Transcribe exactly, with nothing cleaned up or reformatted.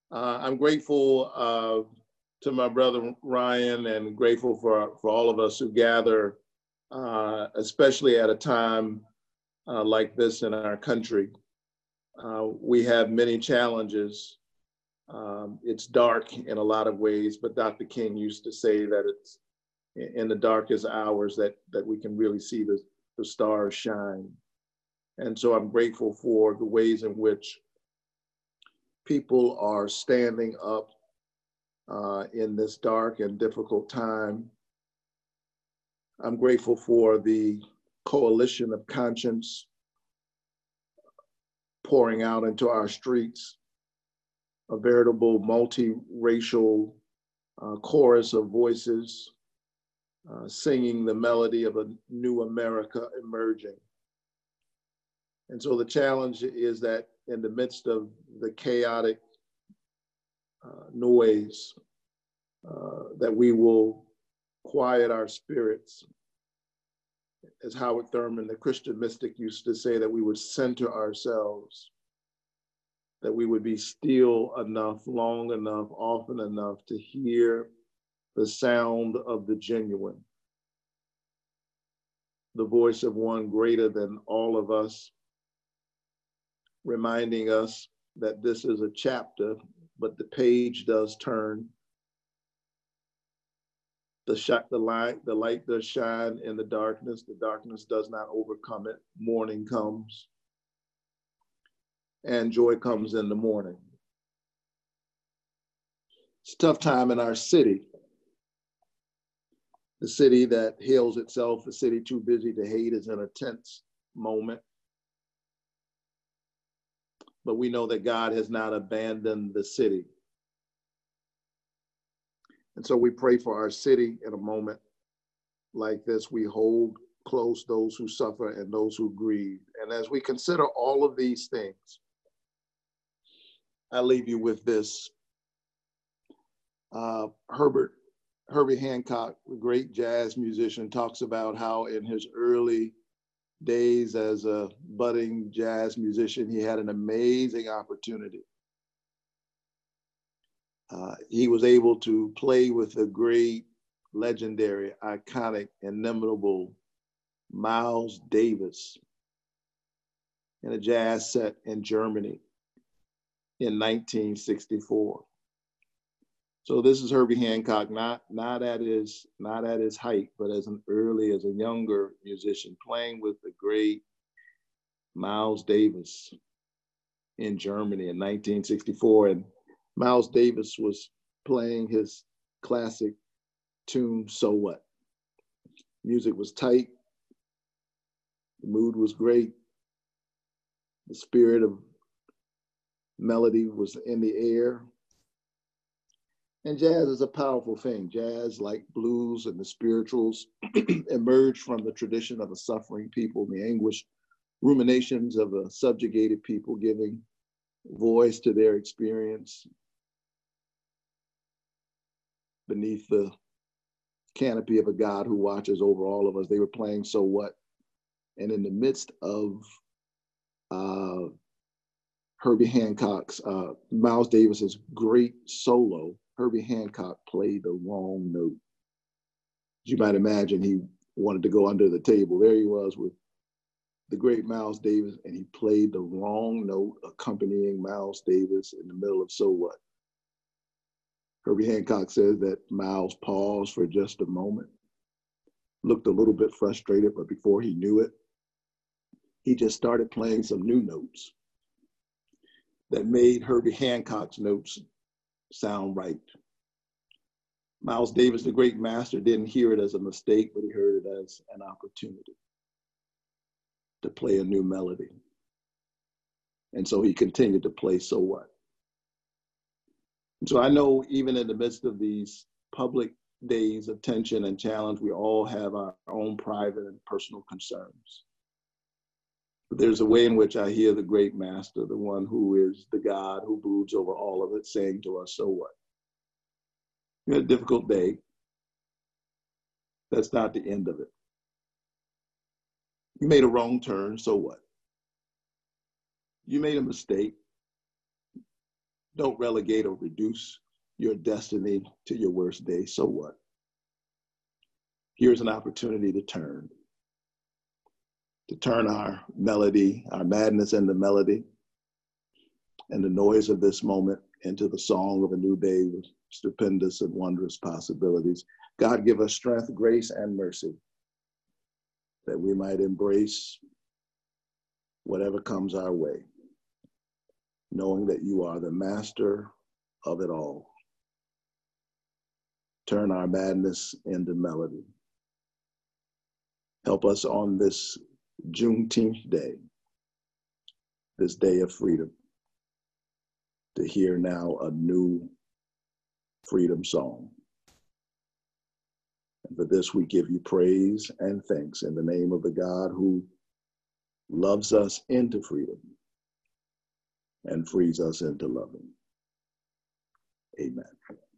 Uh, I'm grateful uh, to my brother Ryan and grateful for, for all of us who gather, uh, especially at a time uh, like this in our country. Uh, we have many challenges. Um, it's dark in a lot of ways, but Doctor King used to say that it's in the darkest hours that, that we can really see the, the stars shine. And so I'm grateful for the ways in which people are standing up uh, in this dark and difficult time. I'm grateful for the coalition of conscience pouring out into our streets, a veritable multiracial uh, chorus of voices uh, singing the melody of a new America emerging. And so the challenge is that in the midst of the chaotic uh, noise, uh, that we will quiet our spirits. As Howard Thurman, the Christian mystic, used to say, that we would center ourselves, that we would be still enough, long enough, often enough to hear the sound of the genuine, the voice of one greater than all of us, reminding us that this is a chapter, but the page does turn. The, sh- the, light, the light does shine in the darkness. The darkness does not overcome it. Morning comes, and joy comes in the morning. It's a tough time in our city. The city that hails itself a city too busy to hate is in a tense moment. But we know that God has not abandoned the city. And so we pray for our city in a moment like this. We hold close those who suffer and those who grieve. And as we consider all of these things, I leave you with this. Uh, Herbert, Herbie Hancock, the great jazz musician, talks about how in his early days as a budding jazz musician, he had an amazing opportunity. Uh, he was able to play with the great, legendary, iconic, inimitable Miles Davis in a jazz set in Germany in nineteen sixty-four. So this is Herbie Hancock, not, not, at his, not at his height, but as an early, as a younger musician, playing with the great Miles Davis in Germany in nineteen sixty-four. And Miles Davis was playing his classic tune, So What? Music was tight, the mood was great, the spirit of melody was in the air. And jazz is a powerful thing. Jazz, like blues and the spirituals, emerged from the tradition of a suffering people, the anguished ruminations of a subjugated people, giving voice to their experience beneath the canopy of a God who watches over all of us. They were playing So What? And in the midst of uh, Herbie Hancock's, uh, Miles Davis's great solo, Herbie Hancock played the wrong note. As you might imagine, he wanted to go under the table. There he was with the great Miles Davis, and he played the wrong note accompanying Miles Davis in the middle of So What? Herbie Hancock says that Miles paused for just a moment, looked a little bit frustrated, but before he knew it, he just started playing some new notes that made Herbie Hancock's notes sound right. Miles Davis, the great master, didn't hear it as a mistake, but he heard it as an opportunity to play a new melody. And so he continued to play So What? And so I know even in the midst of these public days of tension and challenge, we all have our own private and personal concerns. But there's a way in which I hear the great master, the one who is the God who broods over all of it, saying to us, so what? You had a difficult day. That's not the end of it. You made a wrong turn, so what? You made a mistake. Don't relegate or reduce your destiny to your worst day. So what? Here's an opportunity to turn, to turn our melody, our madness into melody, and the noise of this moment into the song of a new day with stupendous and wondrous possibilities. God, give us strength, grace, and mercy that we might embrace whatever comes our way, knowing that you are the master of it all. Turn our madness into melody. Help us on this Juneteenth day, this day of freedom, to hear now a new freedom song. And for this, we give you praise and thanks in the name of the God who loves us into freedom and frees us into loving. Amen.